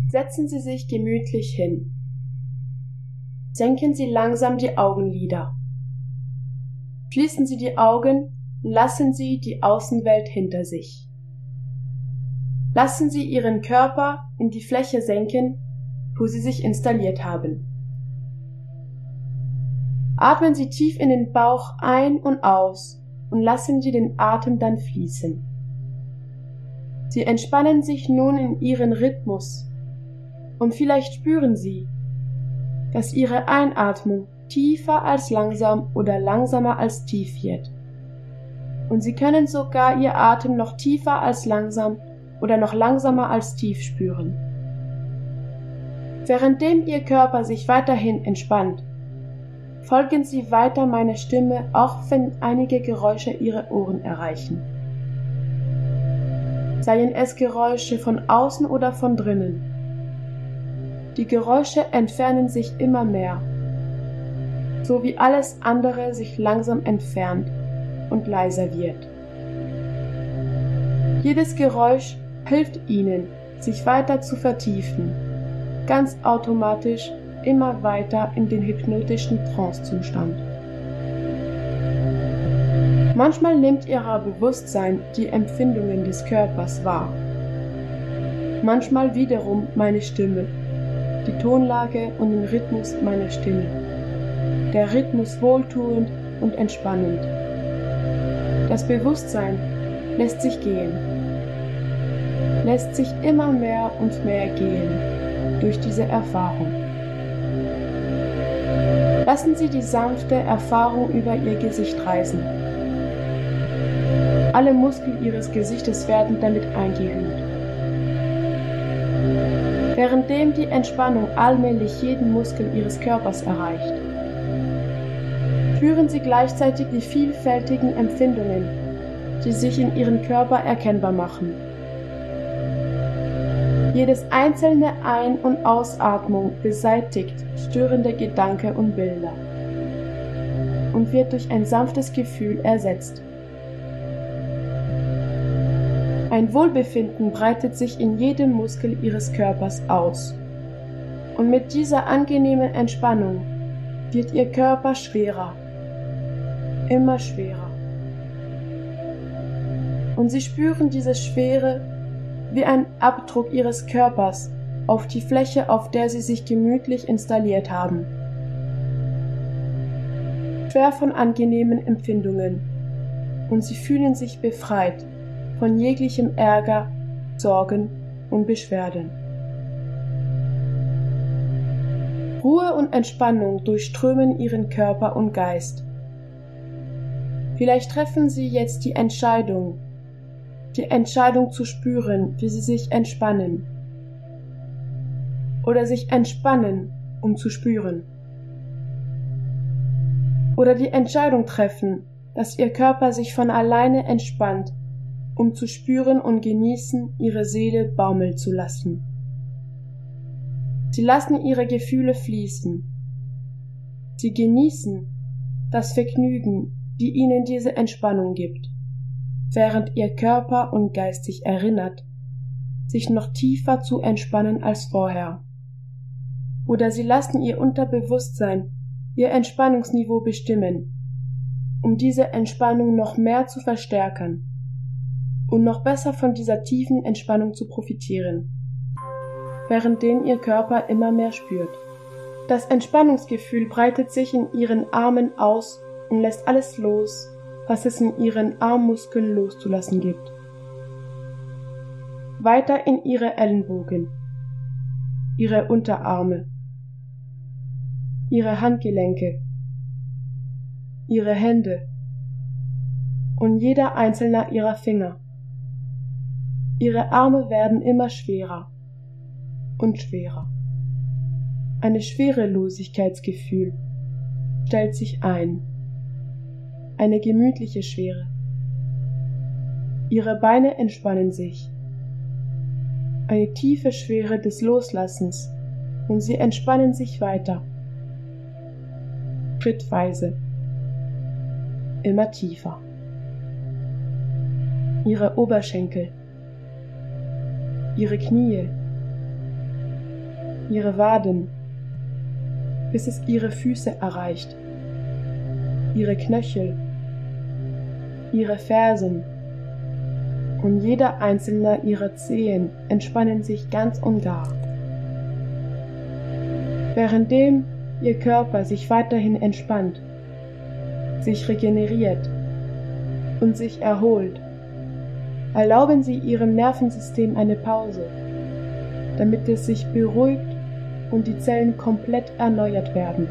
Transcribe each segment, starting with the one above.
Setzen Sie sich gemütlich hin. Senken Sie langsam die Augenlider. Schließen Sie die Augen und lassen Sie die Außenwelt hinter sich. Lassen Sie Ihren Körper in die Fläche senken, wo Sie sich installiert haben. Atmen Sie tief in den Bauch ein und aus und lassen Sie den Atem dann fließen. Sie entspannen sich nun in Ihren Rhythmus und vielleicht spüren Sie, dass Ihre Einatmung tiefer als langsam oder langsamer als tief wird. Und Sie können sogar Ihr Atem noch tiefer als langsam oder noch langsamer als tief spüren. Währenddem Ihr Körper sich weiterhin entspannt, folgen Sie weiter meiner Stimme, auch wenn einige Geräusche Ihre Ohren erreichen. Seien es Geräusche von außen oder von drinnen. Die Geräusche entfernen sich immer mehr, so wie alles andere sich langsam entfernt und leiser wird. Jedes Geräusch hilft Ihnen, sich weiter zu vertiefen, ganz automatisch immer weiter in den hypnotischen Trancezustand. Manchmal nimmt Ihr Bewusstsein die Empfindungen des Körpers wahr. Manchmal wiederum meine Stimme, die Tonlage und den Rhythmus meiner Stimme. Der Rhythmus wohltuend und entspannend. Das Bewusstsein lässt sich gehen, lässt sich immer mehr und mehr gehen durch diese Erfahrung. Lassen Sie die sanfte Erfahrung über Ihr Gesicht reisen. Alle Muskeln Ihres Gesichtes werden damit eingehüllt. Währenddem die Entspannung allmählich jeden Muskel Ihres Körpers erreicht, spüren Sie gleichzeitig die vielfältigen Empfindungen, die sich in Ihrem Körper erkennbar machen. Jedes einzelne Ein- und Ausatmung beseitigt störende Gedanken und Bilder und wird durch ein sanftes Gefühl ersetzt. Ein Wohlbefinden breitet sich in jedem Muskel Ihres Körpers aus. Und mit dieser angenehmen Entspannung wird Ihr Körper schwerer, immer schwerer. Und Sie spüren diese Schwere wie ein Abdruck Ihres Körpers auf die Fläche, auf der Sie sich gemütlich installiert haben. Schwer von angenehmen Empfindungen. Und Sie fühlen sich befreit von jeglichem Ärger, Sorgen und Beschwerden. Ruhe und Entspannung durchströmen Ihren Körper und Geist. Vielleicht treffen Sie jetzt die Entscheidung zu spüren, wie Sie sich entspannen. Oder sich entspannen, um zu spüren. Oder die Entscheidung treffen, dass Ihr Körper sich von alleine entspannt, um zu spüren und genießen, Ihre Seele baumeln zu lassen. Sie lassen Ihre Gefühle fließen. Sie genießen das Vergnügen, die Ihnen diese Entspannung gibt, während Ihr Körper und Geist sich erinnert, sich noch tiefer zu entspannen als vorher. Oder Sie lassen Ihr Unterbewusstsein Ihr Entspannungsniveau bestimmen, um diese Entspannung noch mehr zu verstärken und noch besser von dieser tiefen Entspannung zu profitieren, währenddem Ihr Körper immer mehr spürt. Das Entspannungsgefühl breitet sich in Ihren Armen aus und lässt alles los, was es in Ihren Armmuskeln loszulassen gibt. Weiter in Ihre Ellenbogen, Ihre Unterarme, Ihre Handgelenke, Ihre Hände und jeder einzelne Ihrer Finger. Ihre Arme werden immer schwerer und schwerer. Ein Schwerelosigkeitsgefühl stellt sich ein. Eine gemütliche Schwere. Ihre Beine entspannen sich. Eine tiefe Schwere des Loslassens und sie entspannen sich weiter. Schrittweise. Immer tiefer. Ihre Oberschenkel. Ihre Knie, ihre Waden, bis es ihre Füße erreicht, ihre Knöchel, ihre Fersen, und jeder einzelne ihrer Zehen entspannen sich ganz und gar. Währenddem ihr Körper sich weiterhin entspannt, sich regeneriert und sich erholt, erlauben Sie Ihrem Nervensystem eine Pause, damit es sich beruhigt und die Zellen komplett erneuert werden.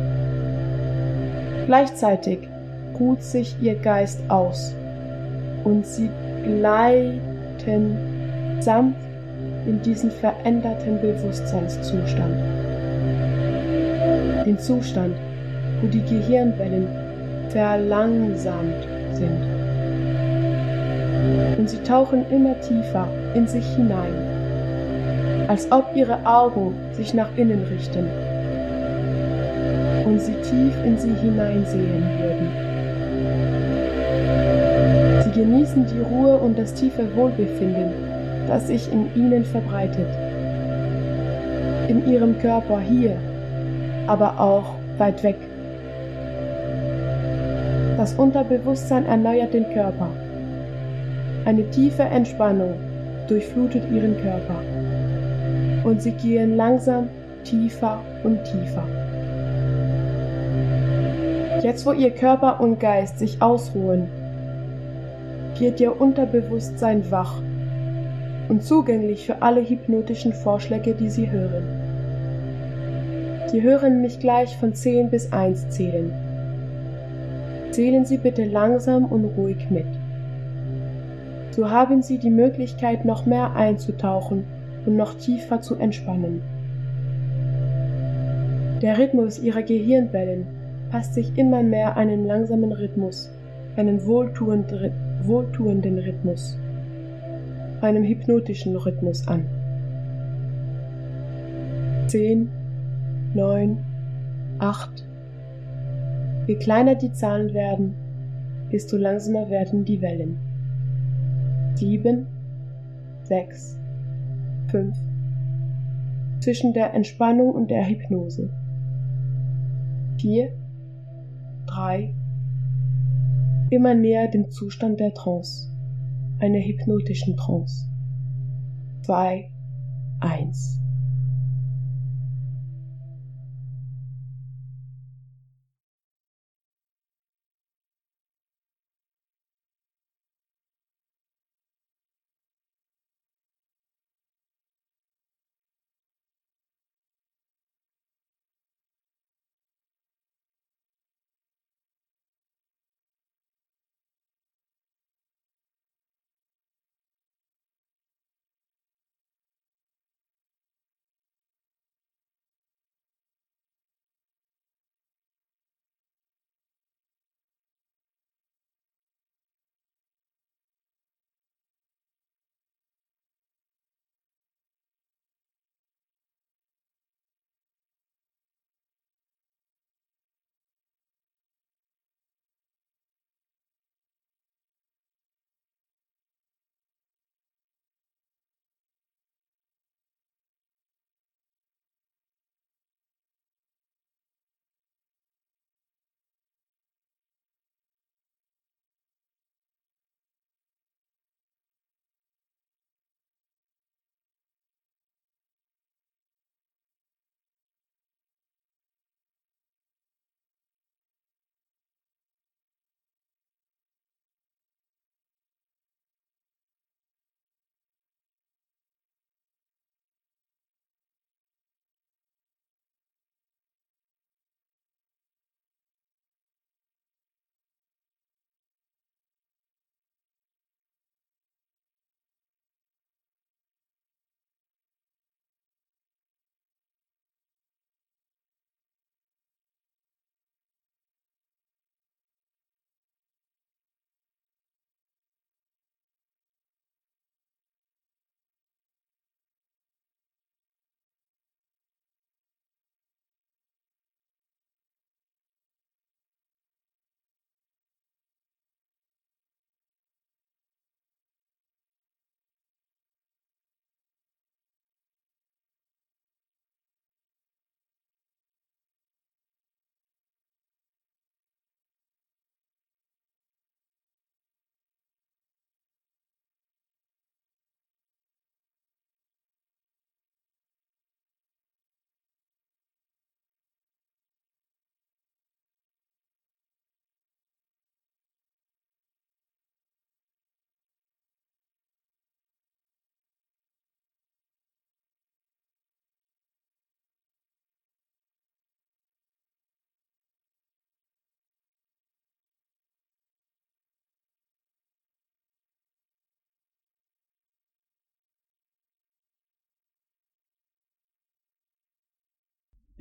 Gleichzeitig ruht sich Ihr Geist aus und Sie gleiten sanft in diesen veränderten Bewusstseinszustand. Den Zustand, wo die Gehirnwellen verlangsamt sind. Und Sie tauchen immer tiefer in sich hinein, als ob Ihre Augen sich nach innen richten und Sie tief in sie hineinsehen würden. Sie genießen die Ruhe und das tiefe Wohlbefinden, das sich in Ihnen verbreitet. In Ihrem Körper hier, aber auch weit weg. Das Unterbewusstsein erneuert den Körper. Eine tiefe Entspannung durchflutet Ihren Körper. Und Sie gehen langsam tiefer und tiefer. Jetzt, wo Ihr Körper und Geist sich ausruhen, wird Ihr Unterbewusstsein wach und zugänglich für alle hypnotischen Vorschläge, die Sie hören. Sie hören mich gleich von 10 bis 1 zählen. Zählen Sie bitte langsam und ruhig mit. So haben Sie die Möglichkeit, noch mehr einzutauchen und noch tiefer zu entspannen. Der Rhythmus Ihrer Gehirnwellen passt sich immer mehr einen langsamen Rhythmus, einen wohltuenden Rhythmus, einem hypnotischen Rhythmus an. 10, 9, 8. Je kleiner die Zahlen werden, desto langsamer werden die Wellen. 7, 6, 5. Zwischen der Entspannung und der Hypnose. 4, 3. Immer näher dem Zustand der Trance, einer hypnotischen Trance. 2, 1.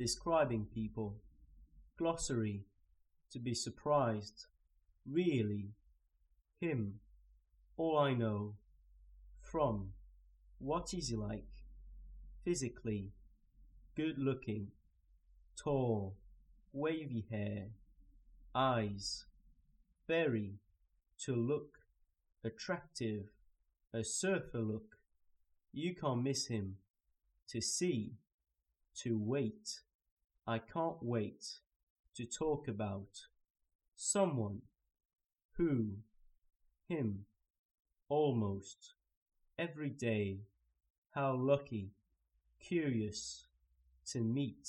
describing people. Glossary, to be surprised, really, him, all I know, from, what is he like, physically, good looking, tall, wavy hair, eyes, very, to look, attractive, a surfer look, you can't miss him, to see, to wait, I can't wait, to talk about, someone, who, him, almost, every day, how lucky, curious, to meet,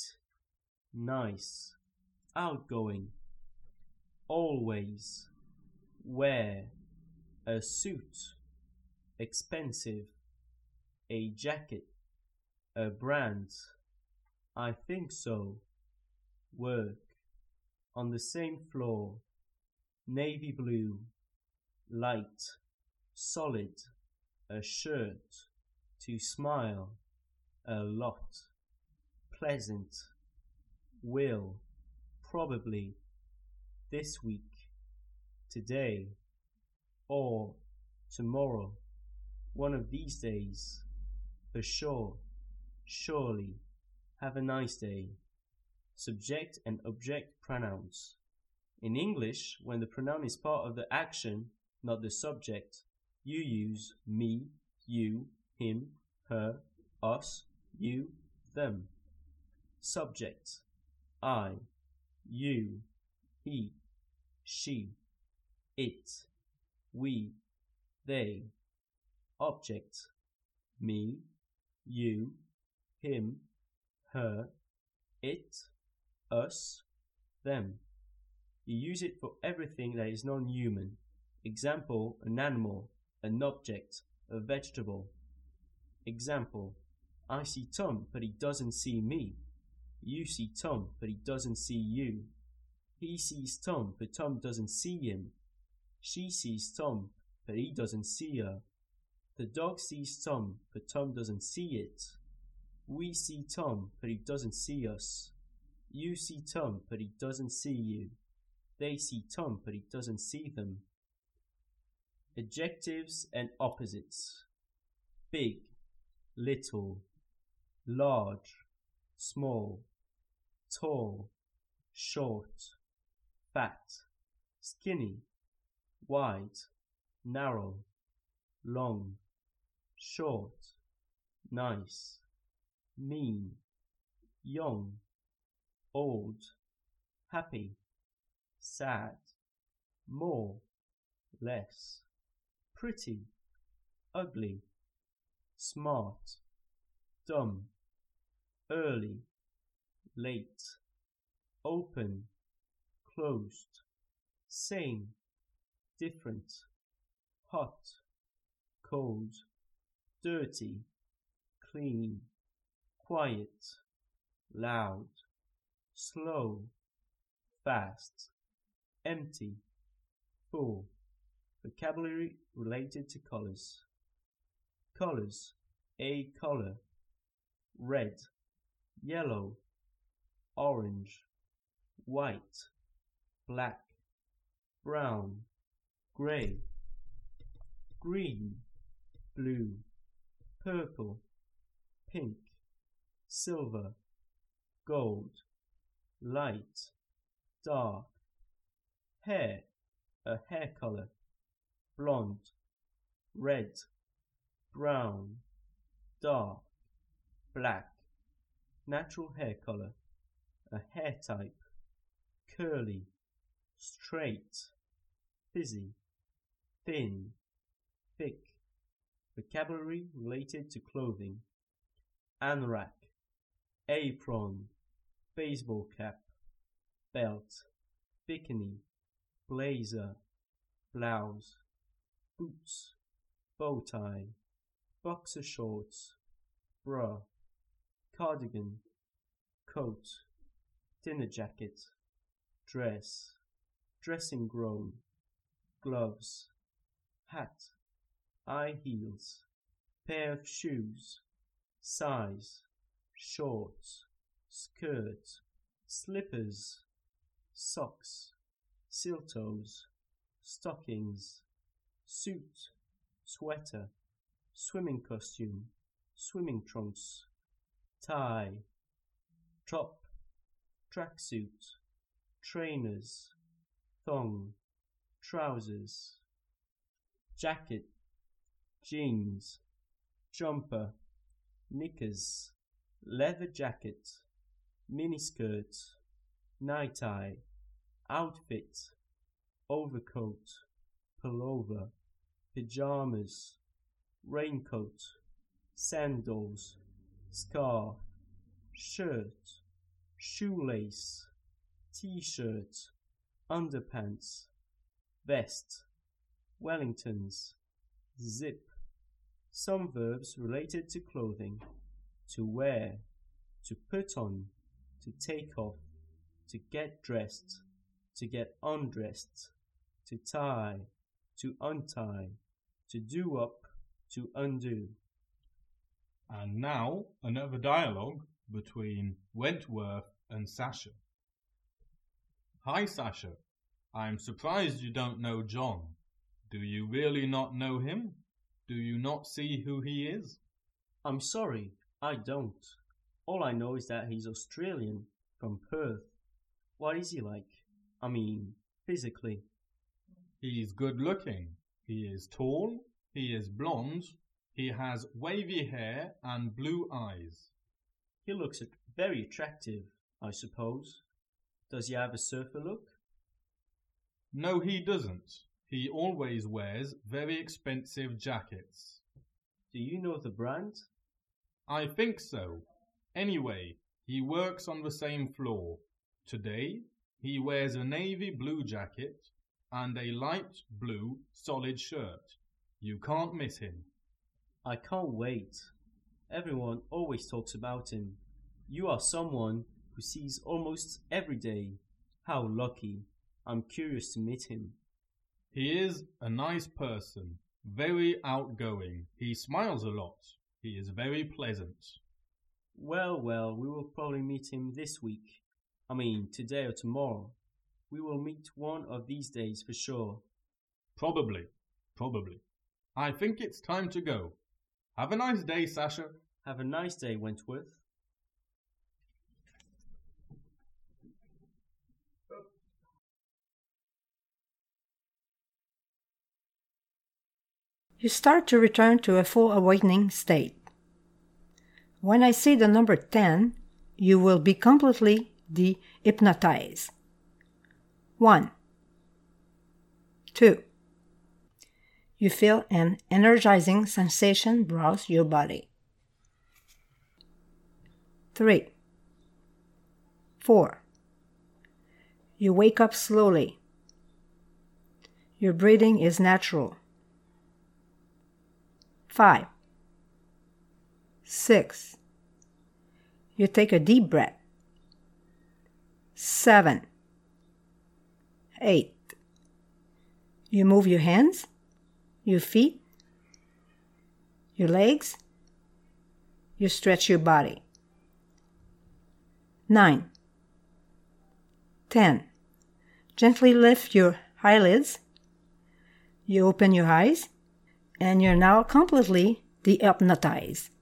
nice, outgoing, always, wear, a suit, expensive, a jacket, a brand, I think so, work, on the same floor, navy blue, light, solid, a shirt, to smile, a lot, pleasant, will, probably, this week, today, or tomorrow, one of these days, for sure, surely, have a nice day. Subject and object pronouns. In English, when the pronoun is part of the action, not the subject, you use me, you, him, her, us, you, them. Subject, I, you, he, she, it, we, they. Object, me, you, him, her, it, us, them. You use it for everything that is non-human. Example, an animal, an object, a vegetable. Example, I see Tom, but he doesn't see me. You see Tom, but he doesn't see you. He sees Tom, but Tom doesn't see him. She sees Tom, but he doesn't see her. The dog sees Tom, but Tom doesn't see it. We see Tom, but he doesn't see us. You see Tom, but he doesn't see you. They see Tom, but he doesn't see them. Adjectives and opposites. Big, little, large, small, tall, short, fat, skinny, wide, narrow, long, short, nice, mean, young, old, happy, sad, more, less, pretty, ugly, smart, dumb, early, late, open, closed, same, different, hot, cold, dirty, clean, quiet, loud, slow, fast, empty, full. Vocabulary related to colors. Colors: a color, red, yellow, orange, white, black, brown, gray, green, blue, purple, pink, silver, gold, light, dark. Hair, a hair color, blonde, red, brown, dark, black. Natural hair color, a hair type, curly, straight, fizzy, thin, thick. Vocabulary related to clothing. Anorak, apron, baseball cap, belt, bikini, blazer, blouse, boots, bow tie, boxer shorts, bra, cardigan, coat, dinner jacket, dress, dressing gown, gloves, hat, high heels, pair of shoes, size, shorts, skirt, slippers, socks, seal toes, stockings, suit, sweater, swimming costume, swimming trunks, tie, top, tracksuit, trainers, thong, trousers, jacket, jeans, jumper, knickers, leather jacket, miniskirt, night tie, outfit, overcoat, pullover, pyjamas, raincoat, sandals, scarf, shirt, shoelace, t-shirt, underpants, vest, Wellingtons, zip. Some verbs related to clothing: to wear, to put on, to take off, to get dressed, to get undressed, to tie, to untie, to do up, to undo. And now another dialogue between Wentworth and Sasha. Hi, Sasha. I'm surprised you don't know John. Do you really not know him? Do you not see who he is? I'm sorry, I don't. All I know is that he's Australian, from Perth. What is he like? I mean, physically. He's good looking. He is tall. He is blonde. He has wavy hair and blue eyes. He looks very attractive, I suppose. Does he have a surfer look? No, he doesn't. He always wears very expensive jackets. Do you know the brand? I think so. Anyway, he works on the same floor. Today, he wears a navy blue jacket and a light blue solid shirt. You can't miss him. I can't wait. Everyone always talks about him. You are someone who sees almost every day. How lucky. I'm curious to meet him. He is a nice person, very outgoing. He smiles a lot. He is very pleasant. Well, we will probably meet him this week. I mean, today or tomorrow. We will meet one of these days for sure. Probably. I think it's time to go. Have a nice day, Sasha. Have a nice day, Wentworth. You start to return to a full awakening state. When I say the number 10, you will be completely de-hypnotized. 1, 2. You feel an energizing sensation browse your body. 3, 4. You wake up slowly. Your breathing is natural. 5, 6. You take a deep breath. 7, 8. You move your hands, your feet, your legs. You stretch your body. 9, 10. Gently lift your eyelids. You open your eyes, and you're now completely de-hypnotized.